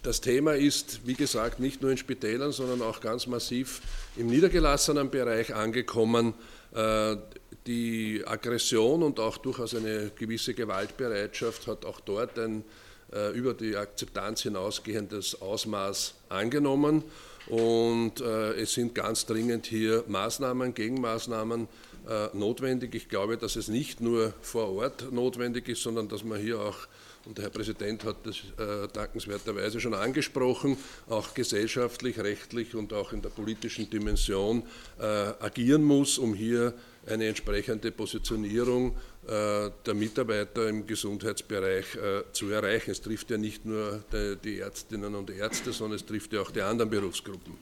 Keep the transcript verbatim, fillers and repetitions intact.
Das Thema ist, wie gesagt, nicht nur in Spitälern, sondern auch ganz massiv im niedergelassenen Bereich angekommen. Die Aggression und auch durchaus eine gewisse Gewaltbereitschaft hat auch dort ein über die Akzeptanz hinausgehendes Ausmaß angenommen. Und es sind ganz dringend hier Maßnahmen, Gegenmaßnahmen notwendig. Ich glaube, dass es nicht nur vor Ort notwendig ist, sondern dass man hier auch, und der Herr Präsident hat das äh, dankenswerterweise schon angesprochen, auch gesellschaftlich, rechtlich und auch in der politischen Dimension äh, agieren muss, um hier eine entsprechende Positionierung äh, der Mitarbeiter im Gesundheitsbereich äh, zu erreichen. Es trifft ja nicht nur die, die Ärztinnen und Ärzte, sondern es trifft ja auch die anderen Berufsgruppen.